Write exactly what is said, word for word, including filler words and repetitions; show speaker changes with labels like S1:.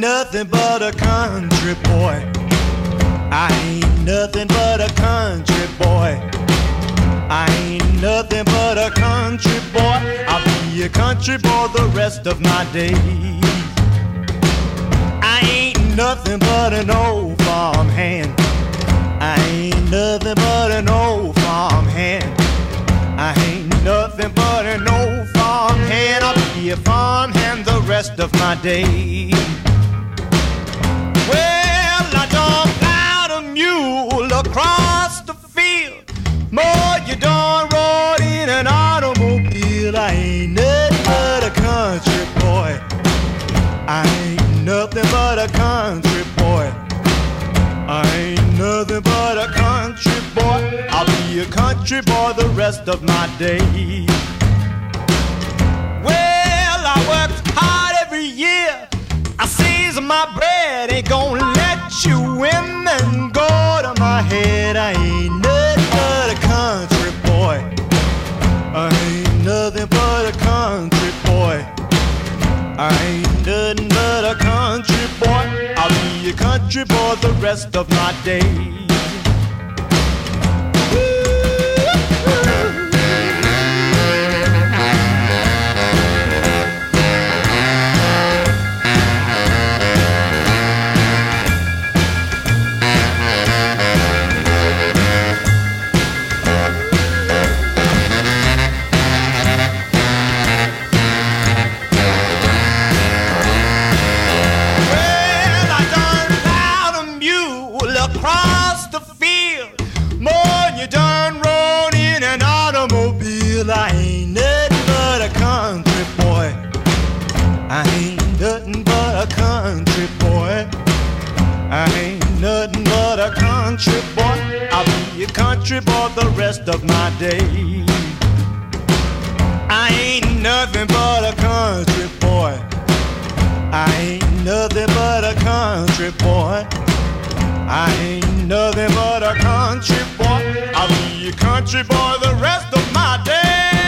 S1: nothing but a country boy. I ain't nothing but a country boy. I ain't nothing but a country boy. I'll be a country boy the rest of my days. I ain't nothing but an old farm hand. I ain't nothing but an old farm hand. I ain't nothing but an old farm hand. I'll be a farm hand the rest of my days. Well, I done plowed a mule across the field. More, you done rode in an automobile. I ain't nothing but a country boy. I ain't nothing but a country boy. I ain't nothing but a country boy. I'll be a country boy the rest of my days. Well, I worked hard every year. I season my bread. Ain't gonna let you women go to my head. I ain't nothing but a country boy. I ain't nothing but a country boy. I ain't nothing but a country boy. I'll be a country boy the rest of my days. Across the field, more you done rode in an automobile. I ain't nothing but a country boy. I ain't nothing but a country boy. I ain't nothing but a country boy. I'll be a country boy the rest of my days. I ain't nothing but a country boy. I ain't nothing but a country boy. I ain't nothing but a country boy. I'll be a country boy the rest of my days.